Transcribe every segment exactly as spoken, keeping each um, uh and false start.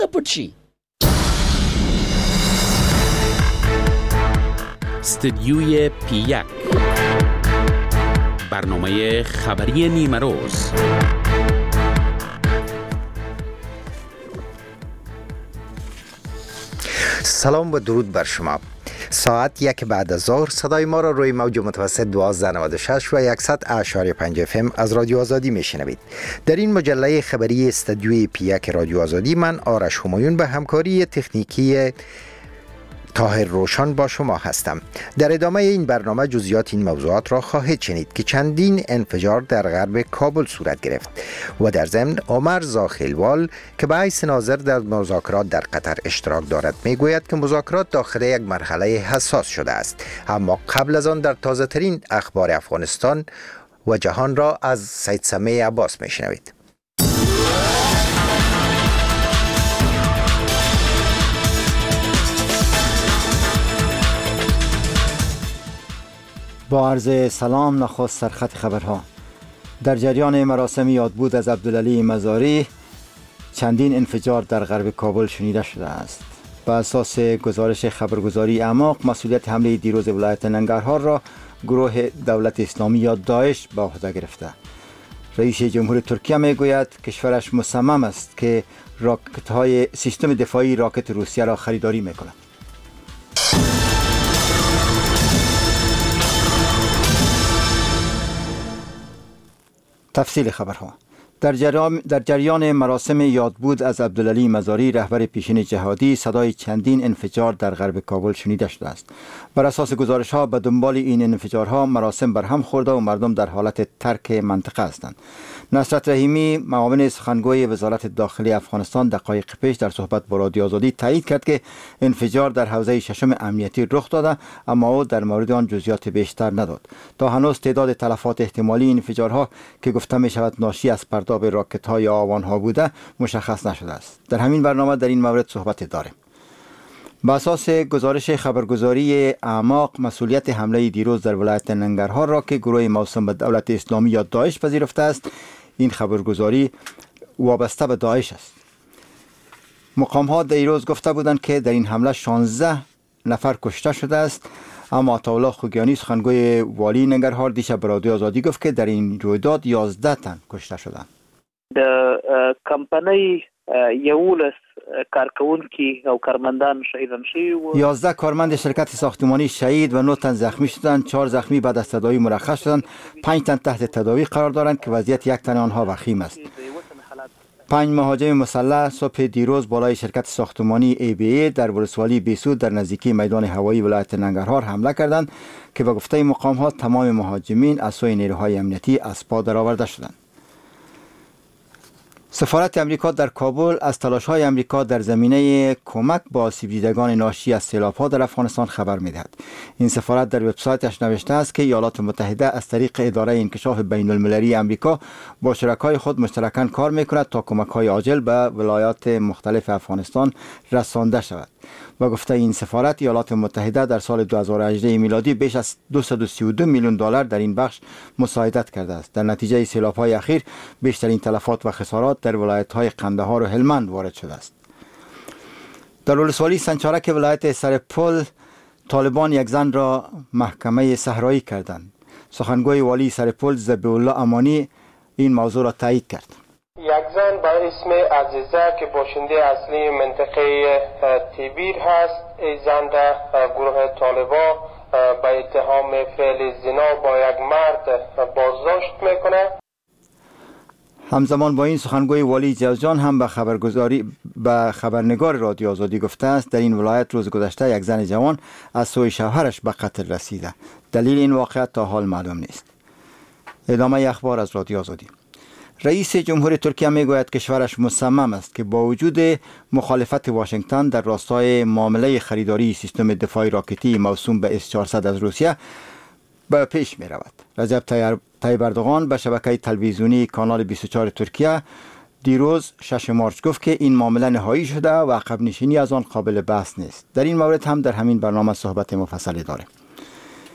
پچی استدیوی پی یک برنامه خبری نیمه روز. سلام و درود بر شما. ساعت یک بعد از ظهر صدای ما را روی موج متوسط دوازده نود و شش و صد اشاری پنج اف ام از رادیو آزادی میشنوید. در این مجله خبری استدیوی پی یک رادیو آزادی من آرش همایون به همکاری تکنیکی طاهر روشن با شما هستم. در ادامه این برنامه جزئیات این موضوعات را خواهید شنید که چندین انفجار در غرب کابل صورت گرفت و در ضمن عمر زاخیلوال که به حیث ناظر در مذاکرات در قطر اشتراک دارد میگوید که مذاکرات داخل یک مرحله حساس شده است. اما قبل از آن در تازه ترین اخبار افغانستان و جهان را از سید سمیع عباس میشنوید. با عرض سلام، نخست سرخط خبرها. در جریان مراسم یادبود از عبدالعلی مزاری چندین انفجار در غرب کابل شنیده شده است. بر اساس گزارش خبرگزاری اعماق، مسئولیت حمله دیروز ولایت ننگرهار را گروه دولت اسلامی یا داعش به عهده گرفته. رئیس جمهور ترکیه میگوید کشورش مصمم است که راکت های سیستم دفاعی راکت روسیه را خریداری میکند. تفصیل خبرها. در جریان, در جریان مراسم یادبود از عبدالعلی مزاری رهبر پیشین جهادی صدای چندین انفجار در غرب کابل شنیده شده است. بر اساس گزارش ها به دنبال این انفجارها مراسم برهم خورده و مردم در حالت ترک منطقه هستند. نصرت رحیمی معاون سخنگوی وزارت داخلی افغانستان دقایق پیش در صحبت با رادیو آزادی تایید کرد که انفجار در حوزه ششم امنیتی رخ داده، اما او در مورد آن جزئیات بیشتر نداد. تا هنوز تعداد تلفات احتمالی این انفجارها که گفته می شود ناشی از پرتاب راکت ها یا آوان ها بوده مشخص نشده است. در همین برنامه در این مورد صحبت داریم. با اساس گزارش خبرگزاری اعماق، مسئولیت حمله دیروز در ولایت ننگرهار را که گروه موسوم به دولت اسلامی یا داعش پذیرفته است، این خبرگزاری وابسته به داعش است. مقام ها دیروز گفته بودند که در این حمله شانزده نفر کشته شده است، اما عطاالله خوگیانی سخنگوی والی ننگرهار دیشب به رادیو آزادی گفت که در این رویداد یازده تن کشته شدند. د کمپنی یولس کارکونکي او کارمندان شهیدان شوي و یازده کارمند شرکت ساختمانی شهید و نه تن زخمی شدند. چهار زخمی بعد از تداوی مرخص شدند. پنج تن تحت تداوی قرار دارند که وضعیت یک تن آنها وخیم است. پنج مهاجم مسلح صبح دیروز بالای شرکت ساختمانی ای بی ای در ولسوالی بیسود در نزدیکی میدان هوایی ولایت ننگرهار حمله کردند که به گفته مقام ها تمام مهاجمین از سوی نیروهای امنیتی از پا درآورده شدند. سفارت امریکا در کابل از تلاش‌های امریکا در زمینه کمک به آسیب دیدگان ناشی از سیلاب‌ها در افغانستان خبر می‌دهد. این سفارت در وبسایتش نوشته است که ایالات متحده از طریق اداره انکشاف بین‌المللی امریکا با شرکای خود مشترکاً کار می‌کند تا کمک‌های عاجل به ولایات مختلف افغانستان رسانده شود. و گفته این سفارت ایالات متحده در سال دو هزار و هجده میلادی بیش از دویست و سی و دو میلیون دلار در این بخش مساعدت کرده است. در نتیجه سیلاب‌های اخیر بیشترین تلفات و خسارات در ولایت‌های قندهار و هلمند وارد شده است. در ولسوالی سنچارک ولایت سرپل طالبان یک زن را محکمه صحرایی کردند. سخنگوی والی سرپل ذبیح‌الله امانی این موضوع را تایید کرد. یک زن به اسم عزیزه که باشنده اصلی منطقه تیبیر هست، این زن را گروه طالبان به اتهام فعل زنا با یک مرد بازداشت میکنه. همزمان با این سخنگوی والی جوزجان هم به خبرگزاری به خبرنگار رادیو آزادی گفته است در این ولایت روز گذشته یک زن جوان از سوی شوهرش به قتل رسیده. دلیل این واقعیت تا حال معلوم نیست. ادامه اخبار از رادیو آزادی. رئیس جمهور ترکیه میگوید کشورش مصمم است که با وجود مخالفت واشنگتن در راستای معامله خریداری سیستم دفاعی راکتی موسوم به اس چهارصد از روسیه به پیش می رود. رجب طیب اردوغان به شبکه تلویزیونی کانال بیست و چهار ترکیه دیروز شش مارس گفت که این معامله نهایی شده و عقب نشینی از آن قابل بحث نیست. در این مورد هم در همین برنامه صحبت مفصلی داریم.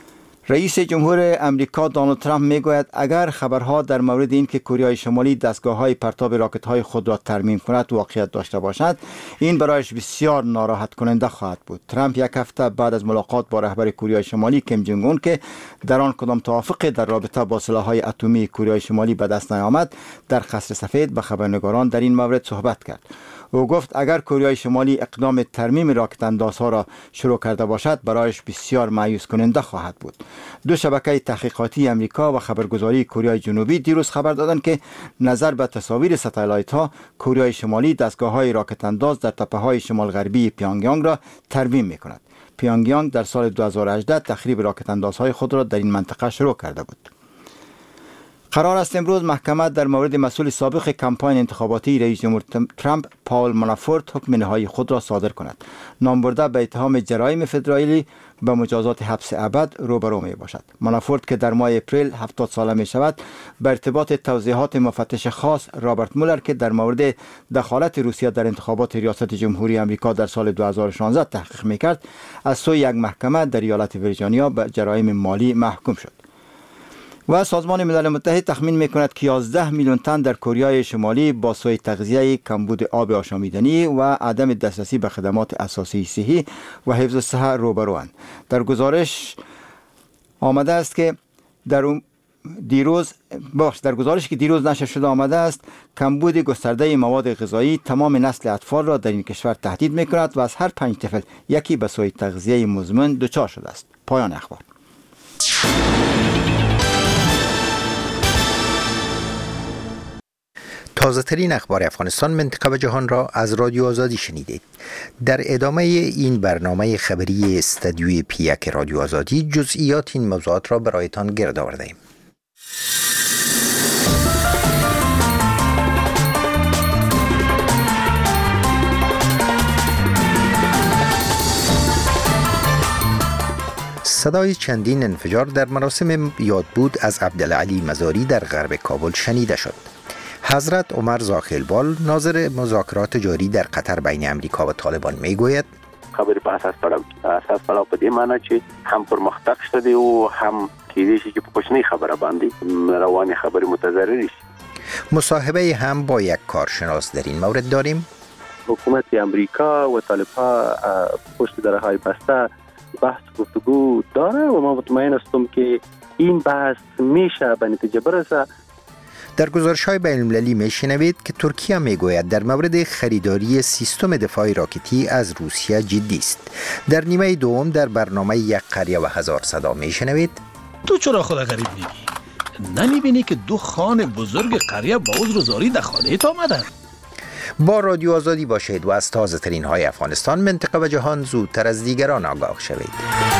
رئیس جمهور امریکا دونالد ترامپ میگوید اگر خبرها در مورد اینکه کره شمالی دستگاه‌های پرتاب راکت‌های خود را ترمیم کند واقعیت داشته باشد، این برایش بسیار ناراحت کننده خواهد بود. ترامپ یک هفته بعد از ملاقات با رهبر کره شمالی کیم جونگ اون که در آن کدام توافقی در رابطه با سلاح‌های اتمی کره شمالی به دست نیامد، در قصر سفید به خبرنگاران در این مورد صحبت کرد. او گفت اگر کره شمالی اقدام ترمیم راکت اندازها را شروع کرده باشد برایش بسیار مایوس کننده خواهد بود. دو شبکه تحقیقاتی امریکا و خبرگزاری کره جنوبی دیروز خبر دادند که نظر به تصاویر ستایلایت ها کره شمالی دستگاه های راکت انداز در تپه های شمال غربی پیانگیانگ را ترمیم می کند. پیانگیانگ در سال دو هزار و هجده تخریب راکت اندازهای خود را در این منطقه شروع کرده بود. قرار است امروز محکمه در مورد مسئول سابق کمپاین انتخاباتی رئیس جمهور ترامپ پاول منافورت حکم نهایی خود را صادر کند. نامبرده به اتهام جرایم فدرالی به مجازات حبس ابد روبرو می باشد. منافورت که در ماه اپریل هفتاد ساله می شود به ارتباط توضیحات مفتش خاص رابرت مولر که در مورد دخالت روسیه در انتخابات ریاست جمهوری آمریکا در سال دو هزار و شانزده تحقیق می کرد از سوی یک محکمه در ایالت ویرجینیا به جرایم مالی محکوم شد. و سازمان ملل متحد تخمین میکند که یازده میلیون تن در کره شمالی با سوء تغذیه، کمبود آب آشامیدنی و عدم دسترسی به خدمات اساسی صحی و حفظ صحه روبروند. در گزارش آمده است که در دیروز باش در گزارشی که دیروز نشر شده آمده است کمبود گسترده مواد غذایی تمام نسل اطفال را در این کشور تهدید میکند و از هر پنج طفل یکی به سوء تغذیه مزمن دچار شده است. پایان اخبار. تازه ترین اخبار افغانستان، منطقه و جهان را از رادیو آزادی شنیدید. در ادامه این برنامه خبری استدیوی پی یک رادیو آزادی جزئیات این موضوعات را برایتان گرد آورده‌ایم. صدای چندین انفجار در مراسم یادبود از عبدالعلی مزاری در غرب کابل شنیده شد. حضرت عمر زاخیلبال ناظر مذاکرات جاری در قطر بین امریکا و طالبان میگوید خبری په اساس پړاو اساس پړاو په دې معنی چې هم پرمختګ شته او هم کېدای شي چې په کوچنۍ خبره باندې رواني خبرې متضرر شي. مصاحبه هم با یک کارشناس در این مورد داریم. حکومت امریکا و طالبان پشت درهای بسته بحث گفتگو داره و ما مطمئن هستم که این بحث میشه به نتیجه برسه. در گزارش‌های بین‌المللی می‌شنوید که ترکیه میگوید در مورد خریداری سیستم دفاعی راکتی از روسیه جدی است. در نیمه دوم در برنامه یک قریه و هزار صدا می‌شنوید تو چرا خود غریب می‌بینی؟ نمی‌بینی که دو خان بزرگ قریه با عذر و زاری در خانه‌ات آمدند؟ با رادیو آزادی باشید و از تازه ترین های افغانستان، منطقه و جهان زودتر از دیگران آگاه شوید.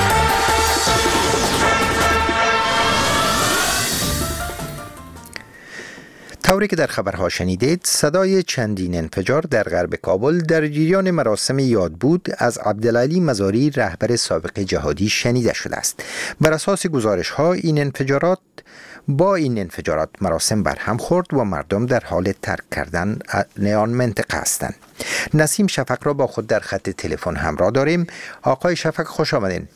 طوری که در خبرها شنیدید، صدای چندین انفجار در غرب کابل در جریان مراسم یادبود از عبدالعلی مزاری رهبر سابق جهادی شنیده شده است. بر اساس گزارش ها این انفجارات با این انفجارات مراسم برهم خورد و مردم در حال ترک کردن آن منطقه هستند. نسیم شفق را با خود در خط تلفن همراه داریم. آقای شفق خوش آمدین.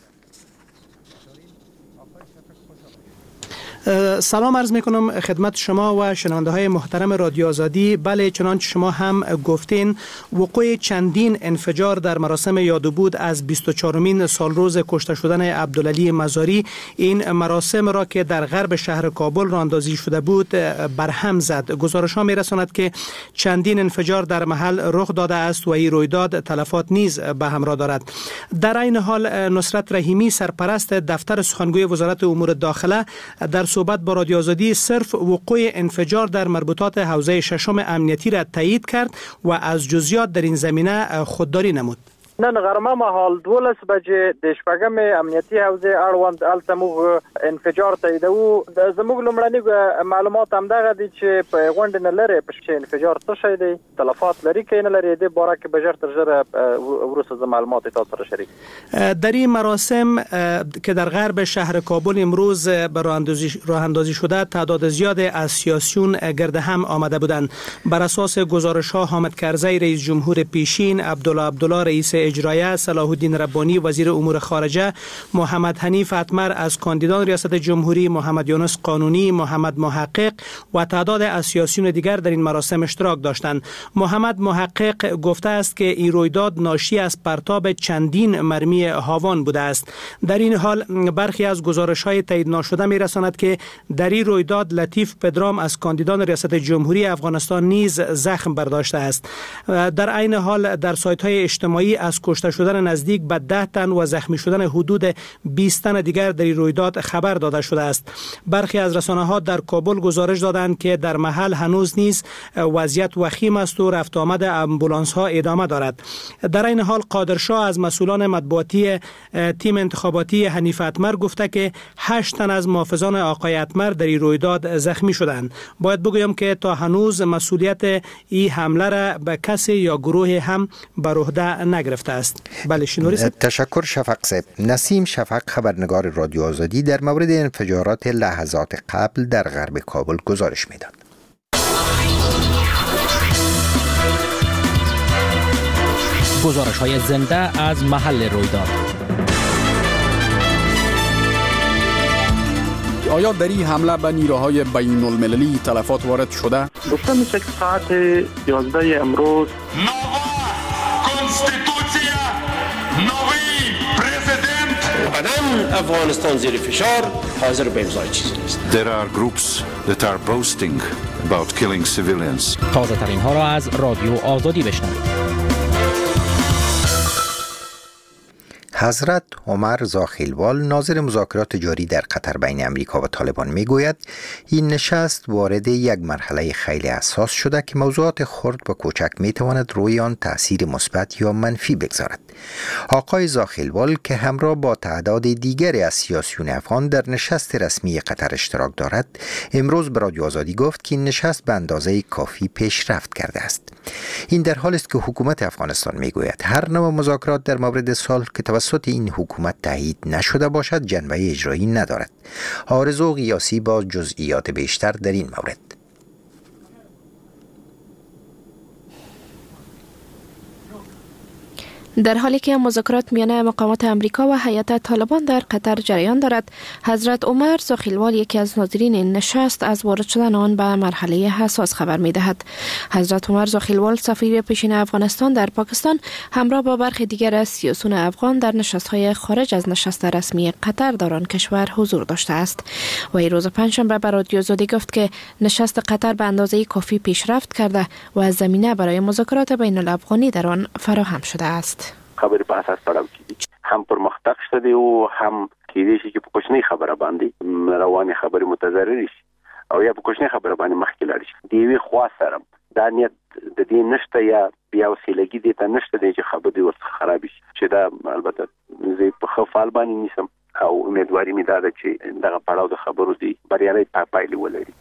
سلام عرض می کنم خدمت شما و شنونده های محترم رادیو آزادی. بله، چنانچه شما هم گفتین، وقوع چندین انفجار در مراسم یادبود از بیست و چهارمین سالروز کشته شدن عبدالعلی مزاری، این مراسم را که در غرب شهر کابل راه اندازی شده بود برهم زد. گزارش ها می رساند که چندین انفجار در محل رخ داده است و این رویداد تلفات نیز به همراه دارد. در این حال نصرت رحیمی سرپرست دفتر سخنگوی وزارت امور داخله در صحبت با رادیو آزادی صرف وقوع انفجار در مربوطات حوزه ششم امنیتی را تایید کرد و از جزئیات در این زمینه خودداری نمود. نن غرمه مهال دولس بجې د شپږم امنیتي حوزې اړوند الته موږ انفجار تاییدو. زموږ لومړني معلومات همدغه دي چې په غونډې نه لري په انفجار څه شی دی، تلفات لري که نه لري، د باره کې بجر تر ژره وروسته ز معلومات تاسو سره شریک. در این مراسم که در غرب شهر کابل امروز به راه اندازی شده، تعداد زیاد از سیاسیون گرد هم آمده بودند. بر اساس گزارش ها حامد کرزی رئیس جمهور پیشین، عبدالله عبدالله رئیس اجرایه صلاح الدین ربانی وزیر امور خارجه، محمد حنیف اتمر از کاندیدان ریاست جمهوری، محمد یونس قانونی، محمد محقق و تعداد از سیاسیون دیگر در این مراسم اشتراک داشتند. محمد محقق گفته است که این رویداد ناشی از پرتاب چندین مرمی هاوان بوده است. در این حال برخی از گزارش‌های تایید ناشده می‌رساند که در این رویداد لطیف پدرام از کاندیدان ریاست جمهوری افغانستان نیز زخم برداشته است. در عین حال در سایت‌های اجتماعی از کشته شدن نزدیک به ده تن و زخمی شدن حدود بیست تن دیگر در این رویداد خبر داده شده است. برخی از رسانه‌ها در کابل گزارش دادند که در محل هنوز نیز وضعیت وخیم است و رفت آمد آمبولانس‌ها ادامه دارد. در این حال قادرشاه از مسئولان مطبوعاتی تیم انتخاباتی حنیف اتمر گفته که هشت تن از محافظان آقای اتمر در این رویداد زخمی شدند. باید بگویم که تا هنوز مسئولیت این حمله را به کسی یا گروه هم بر عهده نگرفته است. بله شنوری صاحب. تشکر شفق صاحب. نسیم شفق خبرنگار رادیو آزادی در مورد انفجارات لحظات قبل در غرب کابل گزارش میداد. گزارش های زنده از محل رویداد. آیا در این حمله به نیروهای بین المللی تلفات وارد شده؟ گفته میشه که ساعت یازده امروز قدم افغانستان زیر فشار حاضر به امضای چیزی نیست. There are groups that are boasting about killing civilians. تازه ترین ها را از رادیو آزادی بشنوید. حضرت عمر زاخیلوال ناظر مذاکرات جاری در قطر بین امریکا و طالبان میگوید این نشست وارد یک مرحله خیلی حساس شده که موضوعات خرد و کوچک میتواند روی آن تأثیر مثبت یا منفی بگذارد. آقای زاخیلوال که همراه با تعداد دیگری از سیاسیون افغان در نشست رسمی قطر اشتراک دارد، امروز به رادیو آزادی گفت که این نشست به اندازه کافی پیشرفت کرده است. این در حالی است که حکومت افغانستان میگوید هر نوع مذاکرات در مورد صلح که توسط این حکومت تایید نشده باشد جنبه اجرایی ندارد. آرزو قیاسی با جزئیات بیشتر در این مورد. در حالی که مذاکرات میان مقامات امریکا و هیئت طالبان در قطر جریان دارد، حضرت عمر زاخیلوال یکی از ناظرین این نشست از وارد شدن آن به مرحله حساس خبر می‌دهد. حضرت عمر زاخیلوال سفیر پیشین افغانستان در پاکستان همراه با برخی دیگر از سیاسیون افغان در نشست‌های خارج از نشست رسمی قطر در آن کشور حضور داشته است. و این روز پنجشنبه به رادیو آزادی گفت که نشست قطر به اندازه کافی پیشرفت کرده و از زمینه برای مذاکرات بین الافغانی در آن فراهم شده است. خبرې په اساس تړاو کیږي هم پرمختګ شته او هم کېدای شي چې په کوچنۍ خبره باندې روانې خبرې متضرر شي او یا په کوچنۍ خبره باندې مخکې لاړ شي. د یوې خوا سره دا نیت د دې نشته یا بیا وسیلګي دې ته نشته دی چې خبرې ورڅخه خراب شي، چې دا البته زه په ښه فعال باندې نیسم او امیدواري مې دا ده چې دغه پړاو د خبرو دی بریالي پایلې ولري.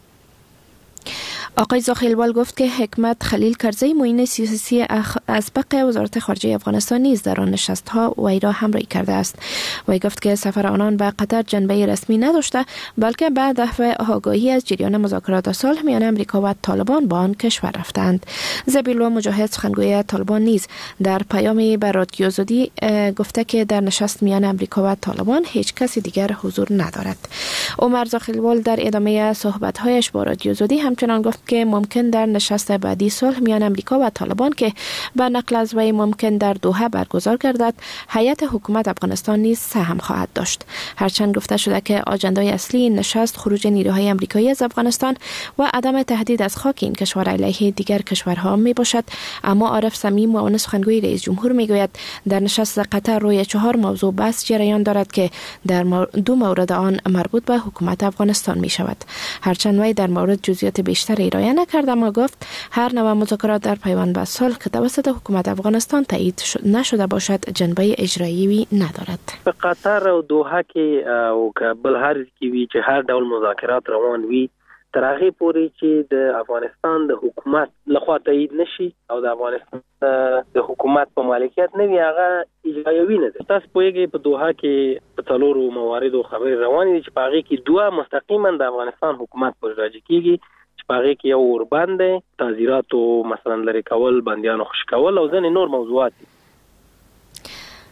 آقای زاخیلوال گفت که حکمت خلیل کرزی معین سیاسی اسبق وزارت خارجه افغانستان نیز در آن نشست‌ها وی را همراهی کرده است. وی گفت که سفر آنان به قطر جنبه رسمی نداشته بلکه به دفع آگاهی از جریان مذاکرات صلح میان امریکا و طالبان با آن کشور رفتند. زبیلوا مجاهد سخنگوی طالبان نیز در پیامی به رادیو آزادی گفته که در نشست میان امریکا و طالبان هیچ کسی دیگر حضور ندارد. عمر زاخیلوال در ادامه صحبت‌هایش با رادیو آزادی همچنان گفت که ممکن در نشست بعدی صلح میان امریکا و طالبان که به نقل از وی ممکن در دوحه برگزار گردد، هیئت حکومت افغانستان نیز سهم خواهد داشت. هرچند گفته شده که آجندای اصلی این نشست خروج نیروهای امریکایی از افغانستان و عدم تهدید از خاک این کشور علیه دیگر کشورها می باشد، اما عارف صمیم معاون سخنگوی رئیس جمهور می گوید در نشست قطر روی چهار موضوع بحث جریان دارد که در دو مورد آن مربوط به حکومت افغانستان می شود. هرچند وی در مورد جزئیات بیشتر ارائه نکرد، اما گفت هر نوع مذاکرات در پیوند به صلح که توسط حکومت افغانستان تایید نشده باشد جنبه اجرایی ندارد. په قطر او دوحه کې او کابل هر کې وی چې هر ډول مذاکرات روان وي تر هغه پورې چې د افغانستان د حکومت لخوا تایید نشي او د افغانستان د حکومت په مالکیت نه وي هغه اجرایی نه ده. تاسو پوهیږئ په دوحه کې په څلورو مواردو خبرې روانې دي چې په هغه کې دوه مستقیما د افغانستان حکومت پر راځي کیږي چې په هغه کې یو اوربند تعزیرات او مثلا لري کول بندیانو خوش کول او ځینې نور موضوعات دي.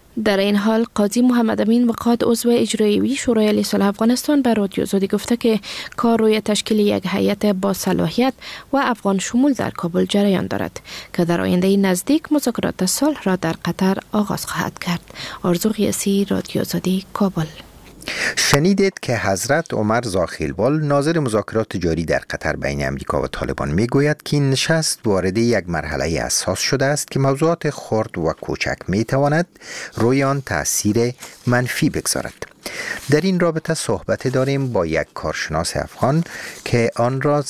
در این حال قاضی محمد امین وقاد عضو اجرایی شورای صلح افغانستان به رادیو آزادی گفته که کار روی تشکیل یک هیئت با صلاحیت و افغان شمول در کابل جریان دارد که در آینده نزدیک مذاکرات صلح را در قطر آغاز خواهد کرد. آرزو قیاسی، رادیو آزادی، کابل. شنیدید که حضرت عمر زاخیلوال ناظر مذاکرات جاری در قطر بین امریکا و طالبان میگوید که این نشست وارد یک مرحله اساس شده است که موضوعات خرد و کوچک میتواند روی آن تأثیر منفی بگذارد. در این رابطه صحبت داریم با یک کارشناس افغان که آن را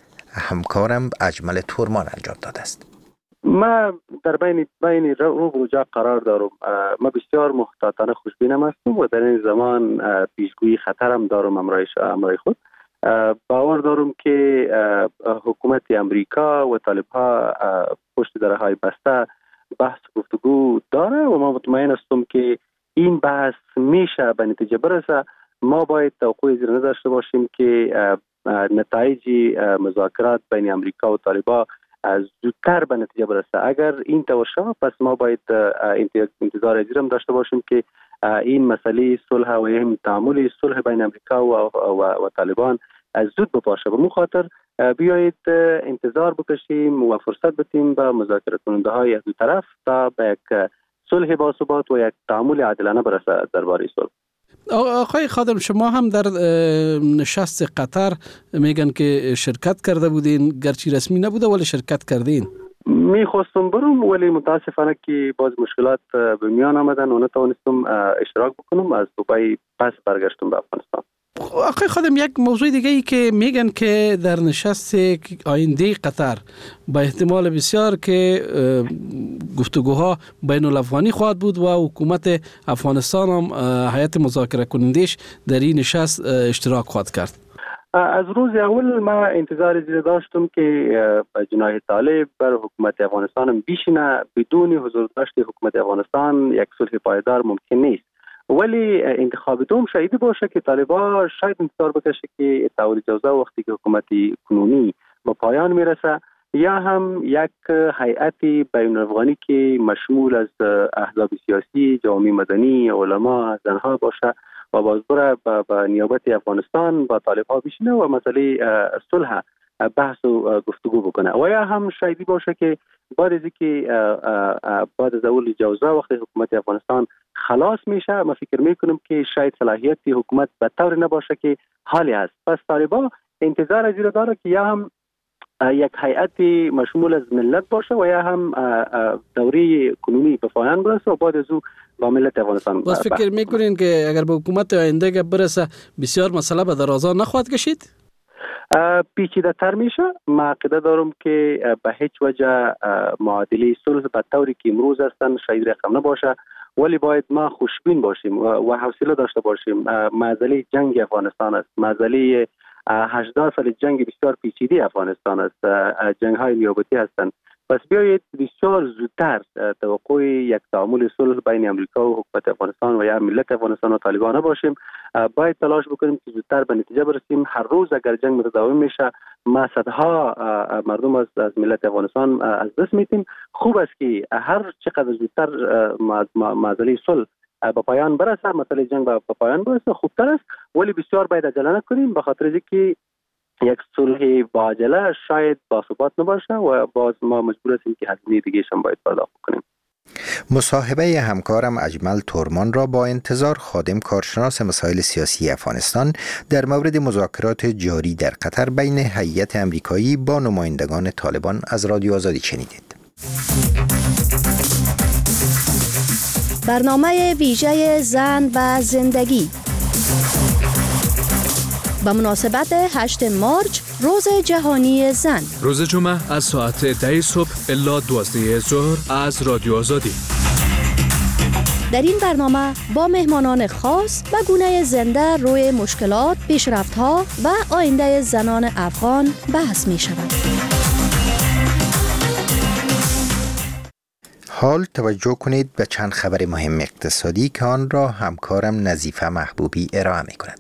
همکارم اجمل تورمان انجام داده است. ما در بین بین رو و رجاع قرار دارم. ما بسیار محتاطانه خوشبینم هستم و در این زمان پیشگویی خطرم دارم امرای خود. باور دارم که حکومت امریکا و طالب‌ها پشت درهای بسته بحث گفتگو داره و ما مطمئن هستم که این بحث میشه به نتیجه برسه. ما باید توقع زیر نظر داشته باشیم که نتایج مذاکرات بین امریکا و طالبان زودتر به نتیجه برسه. اگر این طور شود پس ما باید انتظار ازیرم داشته باشیم که این مسئله صلح و این تعامل صلح بین امریکا و, و, و طالبان زود بپاشه. به مخاطر بیایید انتظار بکشیم و فرصت بدیم به مذاکره کننده های از دو طرف تا به یک صلح باثبات و یک تعامل عادلانه برسه درباره صلح. آقای خادم، شما هم در نشست قطر میگن که شرکت کرده بودین، گرچه رسمی نبوده ولی شرکت کردین. میخواستم برم ولی متاسفانه که باز مشکلات به میان آمدن و نتوانستم اشتراک بکنم. از دبی پس برگشتم به افغانستان. آقای خادم، یک موضوع دیگه ای که میگن که در نشست آینده قطر با احتمال بسیار که گفتگوها بین الافغانی خواهد بود و حکومت افغانستان هم هیئت مذاکره کنندش در این نشست اشتراک خواهد کرد. از روز اول ما انتظار زیر داشتم که جناح طالب بر حکومت افغانستان بیشینه. بدون حضور داشت حکومت افغانستان یک صلح پایدار ممکن نیست. ولی انتخاب دوم شاید باشه که طالبان شاید انتظار بکشه که تعهد جوزا وقتی که حکومت کنونی به پایان میرسه یا هم یک هیئت بین الافغانی که مشمول از احزاب سیاسی، جامعه مدنی، علما، زنها باشه و باز بره به نیابت افغانستان با طالبان بشینه و مسئله صلح بحث و گفتگو بکنه. و یا هم شایدی باشه که بعد از اینکه بعد از اول جوزا وقتی حکومت افغانستان خلاص میشه، ما فکر میکنم که شاید صلاحیت حکومت به طور نباشه که حالی هست. پس طالبان انتظار از این داره که یا هم یک هیئت مشمول از ملت باشه و یا هم دوره کنونی به پایان برسه و بعد از او با ملت افغانستان. باز فکر میکنین که اگر به حکومت آینده برسه بسیار مسئله به درازا نخواهد کشید؟ پیچیده تر میشه. ما عقیده دارم که به هیچ وجه معادله صلح به طوری که امروز هستن شاید رقم نباشه، ولی باید ما خوشبین باشیم و حوصله داشته باشیم. معضله جنگ افغانستان است، معضله هجده سال جنگ بسیار پیچیده افغانستان است، جنگ های نیابتی هستند. پس بیایید بسیار زودتر توقع یک تعامل صلح بین امریکا و حکومت افغانستان و یا ملت افغانستان و طالبان باشیم. باید تلاش بکنیم که زودتر به نتیجه برسیم. هر روز اگر جنگ متداوم میشه ما صدها مردم از از ملت افغانستان از دست میدیم. خوب است که هر چقدر زودتر معضله صلح به پایان برسه، مسئله جنگ به پایان برسه خوبتر است، ولی بسیار باید عجله نکنیم به خاطر اینکه یک صلح با عجله شاید باثبات نباشه و باز ما مجبور هستیم که هزینه دیگه هم باید پرداخت کنیم. مصاحبه همکارم اجمل تورمان را با انتظار خادم کارشناس مسائل سیاسی افغانستان در مورد مذاکرات جاری در قطر بین هیئت امریکایی با نمایندگان طالبان از رادیو آزادی شنیدید. برنامه ویژه زن و زندگی به مناسبت هشتم مارچ روز جهانی زن، روز جمعه از ساعت ده صبح الی دوازده ظهر از رادیو آزادی. در این برنامه با مهمانان خاص و گونه زنده روی مشکلات، پیشرفت‌ها و آینده زنان افغان بحث می شود. حال توجه کنید به چند خبر مهم اقتصادی که آن را همکارم نظیفه محبوبی ارائه می کند.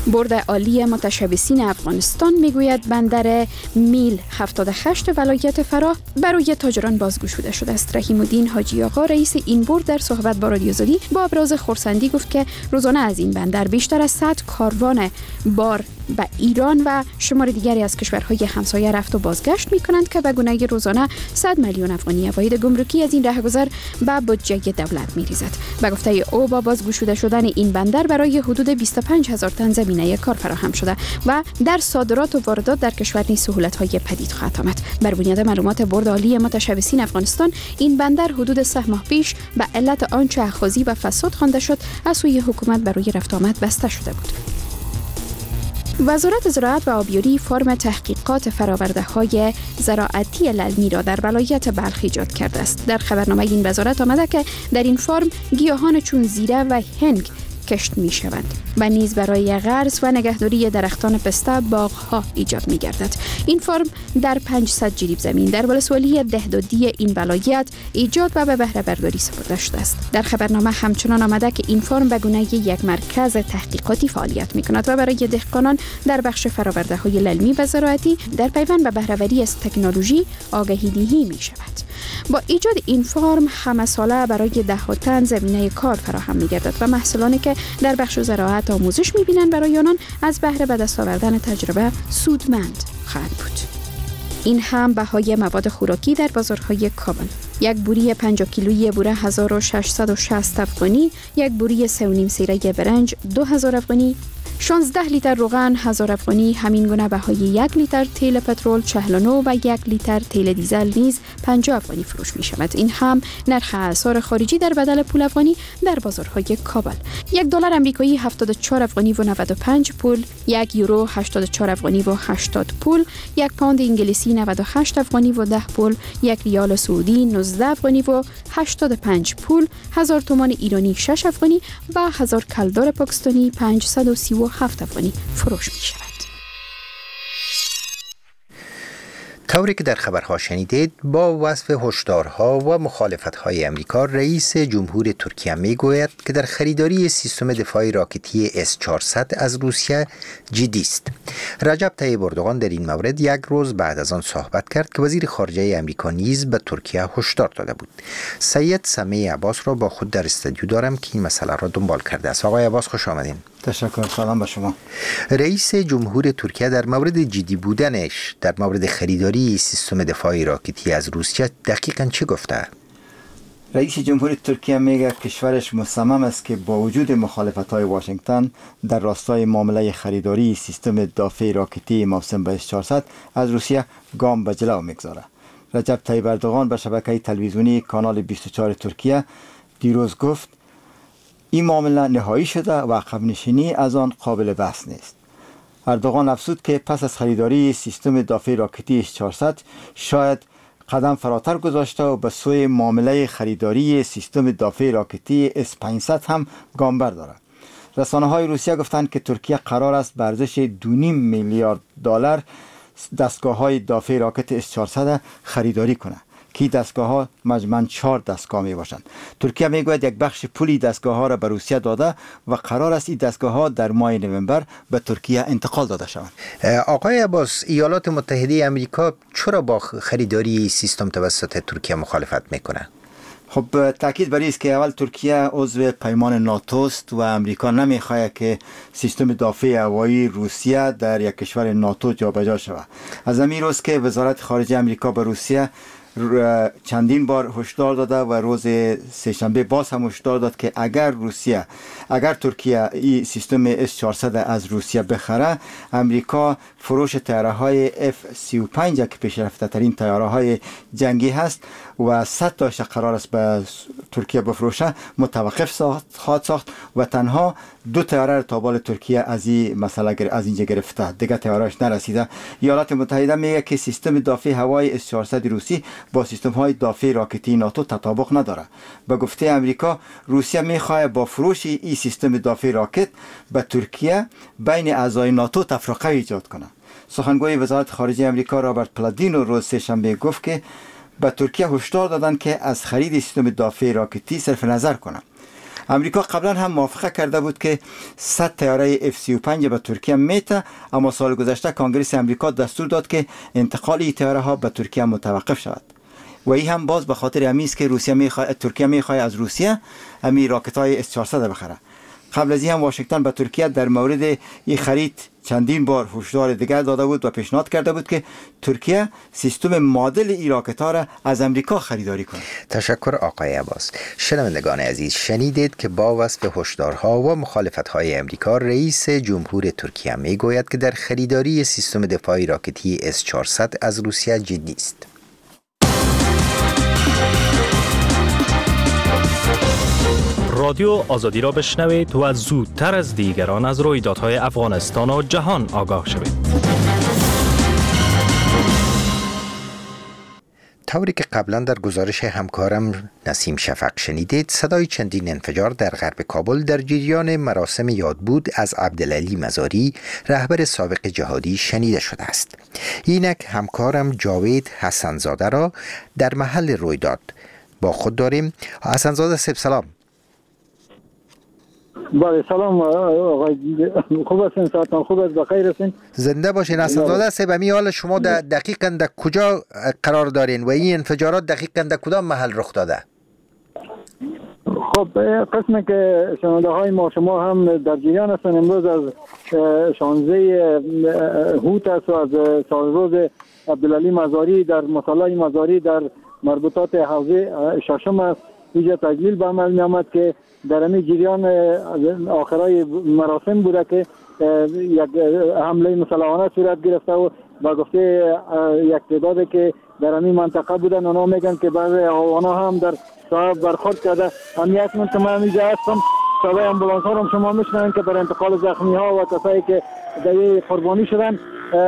بورد عالی متشبثین افغانستان میگوید بندر میل هفتاد و هشت ولایت فراه برای تاجران بازگشوده شده است. رحیم الدین حاجی آقا رئیس این بورد در صحبت با رادیو آزادی با ابراز خرسندی گفت که روزانه از این بندر بیشتر از صد کاروان بار به ایران و شمار دیگری از کشورهای همسایه رفت و بازگشت می کنند که به گونه روزانه صد میلیون افغانی عواید گمرکی از این رهگذر به بودجه دولت می ریزد. به گفته او با بازگشوده شدن این بندر برای حدود بیست و پنج هزار تن زمینه کار فراهم شده و در صادرات و واردات در کشور نیز سهولت‌های پدید خواهد آمد. بر بنیاد معلومات بورد عالی متشبثین افغانستان این بندر حدود سه ماه پیش به علت آنچه اخاذی و فساد خوانده شد از سوی حکومت برای رفت آمد بسته شده بود. وزارت زراعت و آبیاری فرم تحقیقات فرآورده‌های زراعتی للمی را در ولایت بلخ ایجاد کرده است. در خبرنامه این وزارت آمده که در این فرم گیاهان چون زیره و هنگ کشت می شوند و نیز برای غرس و نگهداری درختان پسته باغ‌ها ایجاد می گردد. این فرم در پانصد جریب زمین در ولسوالی دهدادی این ولایت ایجاد و به بهره برداری سپرده شده است. در خبرنامه همچنان آمده که این فرم به گونه یک مرکز تحقیقاتی فعالیت می کند و برای دهقانان در بخش فرآورده‌های للمی و زراعتی در پیوند به بهره‌وری از تکنولوژی آگاهی دهی می شود. با ایجاد این فرم همه ساله برای ده تن زمینه کار فراهم می گردد و محصولانی که در بخش زراعت آموزش می بینند برای آنان از بهره به دست آوردن تجربه سودمند خواهد بود. این هم بهای مواد خوراکی در بازارهای کابل. یک بوری پنجاه کیلویی بوره هزار و ششصد و شصت افغانی، یک بوری سه و نیم سیره برنج دو هزار افغانی، شانزده لیتر روغن هزار افغانی، همین گونه بهای یک لیتر تیل پترول چهل و نه و یک لیتر تیل دیزل نیز پنجاه افغانی فروش می شود. این هم نرخ اسعار خارجی در بدل پول افغانی در بازارهای کابل. یک دلار آمریکایی هفتاد و چهار افغانی و نود و پنج پول، یک یورو هشتاد و چهار افغانی و هشتاد پول، یک پوند انگلیسی نود و هشت افغانی و ده پول، یک ریال سعودی نوزده افغانی و هشتاد و پنج پول، هزار تومان ایرانی شش افغانی و هزار کلدار پاکستانی پانصد و سی و هفت افغانی فروش می شود. طوری که در خبرها شنیدید، با وصف هشدارها و مخالفت‌های امریکا، رئیس جمهور ترکیه میگوید که در خریداری سیستم دفاعی راکتی اس چهارصد از روسیه جدی است. رجب طیب اردوغان در این مورد یک روز بعد از آن صحبت کرد که وزیر خارجه امریکا نیز به ترکیه هشدار داده بود. سید سمیع عباس را با خود در استودیو دارم که این مسئله را دنبال کرده است. آقای عباس خوش آمدین. تشکر، سلام به شما. رئیس جمهور ترکیه در مورد جدی بودنش در مورد خریداری سیستم دفاعی راکتی از روسیه دقیقاً چه گفته؟ رئیس جمهور ترکیه میگه کشورش مصمم است که با وجود مخالفت‌های واشنگتن در راستای معامله خریداری سیستم دفاعی راکتی موسوم به اس چهارصد از روسیه گام به جلو میگذاره. رجب طیب اردوغان به شبکه تلویزیونی کانال بیست و چهار ترکیه دیروز گفت این معامله نهایی شده و عقب نشینی از آن قابل بحث نیست. اردوغان افزود که پس از خریداری سیستم دفاعی راکتی اس چهارصد شاید قدم فراتر گذاشته و به سوی معامله خریداری سیستم دفاعی راکتی اس پانصد هم گام بردارد. رسانه‌های روسیه گفتند که ترکیه قرار است به ارزش دو و نیم میلیارد دلار دستگاه‌های دفاعی راکت اس چهارصد خریداری کند که دستگاه ها مجموعاً چهار دستگاه می باشند. ترکیه می گوید یک بخش پولی دستگاه ها را به روسیه داده و قرار است این دستگاه ها در ماه نوامبر به ترکیه انتقال داده شوند. آقای عباس، ایالات متحده آمریکا چرا با خریداری سیستم توسط ترکیه مخالفت میکنه؟ خب تاکید بر این است که اول ترکیه عضو پیمان ناتو است و امریکا نمیخواهد که سیستم دفاعی هوایی روسیه در یک کشور ناتو جابجا شود. از همین روز که وزارت خارجه امریکا به روسیه چندین بار هشدار داده و روز سه‌شنبه باز هم هشدار داد که اگر روسیه اگر ترکیه این سیستم اس چهارصد از روسیه بخره، امریکا فروش طیاره‌های اف سی و پنج که پیشرفته ترین طیاره‌های جنگی هست و صد تاش قرار است به ترکیه بفروشه متوقف خواهد ساخت و تنها دو طیاره تا بال ترکیه از این مسئله از اینجا گرفته، دیگه طیاره‌اش نرسیده. ایالات متحده میگه که سیستم دفاعی هوایی اس چهارصد روسی با سیستم های دفاعی راکتی ناتو تطابق نداره. به گفته امریکا، روسیه میخواد با فروش این سیستم دفاعی راکت به ترکیه بین اعضای ناتو تفرقه ایجاد کنه. سخنگوی وزارت خارجه امریکا رابرت پلادینو روز سه‌شنبه گفت که به ترکیه هشدار دادن که از خرید سیستم دفاعی راکتی صرف نظر کنه. امریکا قبلا هم موافقه کرده بود که صد طیاره اف سی و پنج به ترکیه میته، اما سال گذشته کنگره امریکا دستور داد که انتقال این طیاره ها به ترکیه متوقف شود و این هم باز به خاطر امی است که روسیه میخواد ترکیه میخواد از روسیه امی راکت های اس چهارصد بخره. قبل از این هم واشنگتن به ترکیه در مورد این خرید چندین بار هشدار دیگر داده بود و پیشنهاد کرده بود که ترکیه سیستم معادل این راکت ها را از امریکا خریداری کنه. تشکر آقای عباس. شنوندگان عزیز، شنیدید که با وصف هشدارها و مخالفت‌های امریکا، رئیس جمهور ترکیه میگوید که در خریداری سیستم دفاعی راکتی اس چهارصد از روسیه جدی است. رادیو آزادی را بشنوید و زودتر از دیگران از رویدادهای افغانستان و جهان آگاه شوید. طوری که قبلا در گزارش همکارم نسیم شفق شنیدید، صدای چندین انفجار در غرب کابل در جریان مراسم یادبود از عبدالعلی مزاری، رهبر سابق جهادی، شنیده شده است. اینک همکارم جاوید حسنزاده را در محل رویداد با خود داریم. حسنزاده صاحب سلام. بله سلام آقای، خوب هستین؟ ساعتان خوب است؟ بخیر هستین؟ زنده باشین. حسنزاده صاحب، امی حال شما در دقیقاً در کجا قرار دارین و این انفجارات دقیقاً در کدام محل رخ داده؟ خب قسمی که شنونده های ما شما هم در جریان هستن، امروز از شانزده هوت است و از سالروز عبدالعلی مزاری در مصلی مزاری در مربوطات حوزه شاشم است. اینجا تجلیل به عمل می آمد که در امی جریان آخرای مراسم بوده که یک حمله مسلحانه صورت گرفته و با گفته یک تعدادی که در امی منطقه بودن، اونا میگن که بعضی آوانا هم در صاحب برخورد کرده. همی اکنون که من اینجا هستم، صدای امبولانس ها هم شما میشنوین که در انتقال زخمی ها و کسایی که در قربانی شدن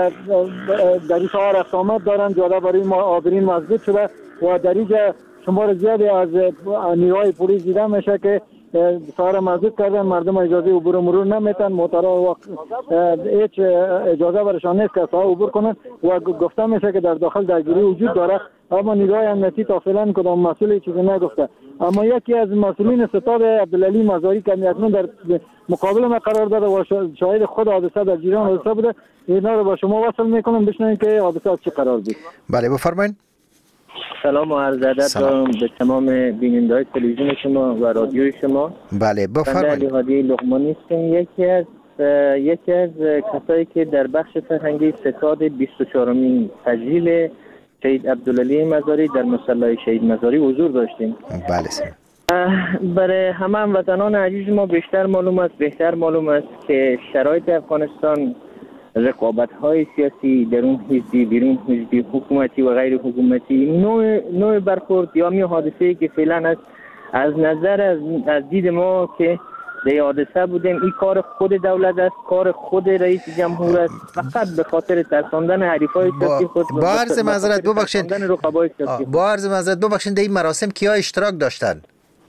در این سوار رفت آمد دارن. جاده برای ما آبرین مسدود شده و در اینجا شمار زیادی از نیروهای پلیس دیده میشه که سوار مسدود کردن. مردم اجازه عبور و مرور نمیتن، موترها هیچ اجازه برشان نیست که سوار عبور کنن و گفته میشه که در داخل درگیری وجود داره، اما نیروهای امنیتی تا فعلا کدام مسئول چیزی نگفته. اما یکی از مسئولین ستاد عبدالعلی مزاری که اکنون در مقابل ما قرار داده و شاهد خود حادثه در جریان حادثه بوده، اینا رو با شما وصل میکنم بشنوین که حادثه چه قرار بود. بله بفرمایید. سلام و عرض ادب دارم به تمام بیننده‌های تلویزیون شما و رادیوی شما. بله بفرمایید. علی هادی لقمانی هستم، یکی از یکی از کسایی که در بخش فرهنگی ستاد بیست و چهارمین تجلیل شهید عبدالعلی مزاری در مصلی شهید مزاری حضور داشتیم. بله سر. برای همه هموطنان عزیز ما بیشتر معلوم است بهتر معلوم است که شرایط افغانستان، رقابت‌های سیاسی درون حزبی بیرون حزبی، حکومتی و غیر حکومتی، نوع نوع برخورد یا می حادثه‌ای که فعلا است از نظر از, از دید ما که در حادثه بودیم، این کار خود دولت است، کار خود رئیس جمهور است، فقط به خاطر ترساندن حریفای سیاسی خود. با عرض معذرت ببخشید با عرض معذرت ببخشید در این مراسم کیا اشتراک داشتن؟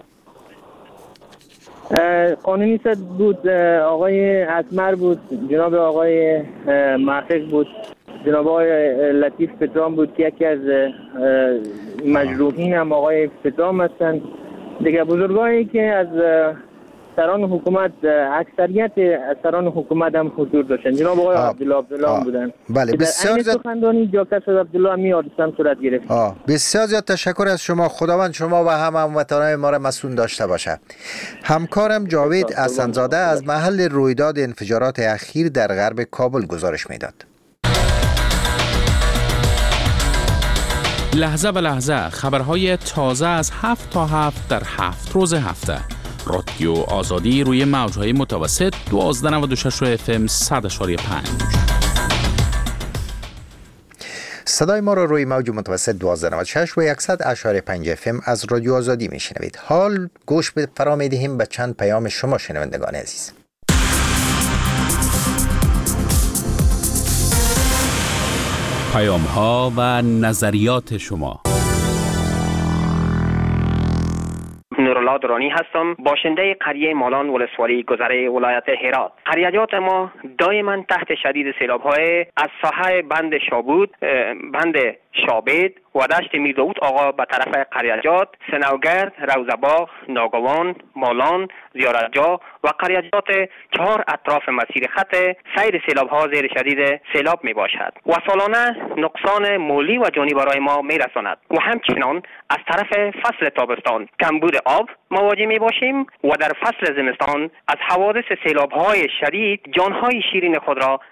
قانونی صد بود، آقای اسمر بود، جناب آقای محقق بود، جناب آقای لطیف پدرام بود که یکی از مجروحین هم آقای پدرام هستند. دیگه بزرگایی که از سران حکومت، اکثریت سران حکومت هم حضور داشتن. جناب آقای عبدالله عبدالله بودن. بله بسیار زیاد سخنرانی جاکس عبدالله می حادثه صورت گرفت. آه بسیار زیاد تشکر از شما. خداوند شما و هم هموطنان ما را مسئول داشته باشه. همکارم جاوید حسنزاده از محل رویداد انفجارات اخیر در غرب کابل گزارش میداد. لحظه به لحظه خبرهای تازه از هفت تا هفت در هفت روز هفته. رادیو آزادی روی موجهای متوسط دوازده نود و شش اف ام صد اشاری پنج. صدای ما را روی موج متوسط دوازده نود و شش و صد اشاری پنج اف ام از رادیو آزادی میشنوید. حال گوش به فرا میدهیم به چند پیام شما شنوندگان عزیز. پیام ها و نظریات شما. نورالله درانی هستم، باشنده قریه مالان ولسوالی گذره ولایت هرات. قریه‌جات ما دائما تحت شدید سیلاب‌های از ساحه بند شابود، بند شابید و دشت میرداود آقا به طرف قریجات، سنوگرد، روزباغ، ناگوان، مالان، زیارتجا و قریجات چهار اطراف مسیر خط سیر سیلاب ها زیر شدید سیلاب می باشد و سالانه نقصان مالی و جانی برای ما می رساند و همچنان از طرف فصل تابستان کمبود آب مواجه می باشیم و در فصل زمستان از حوادث سیلاب های شدید جان های شیرین خود را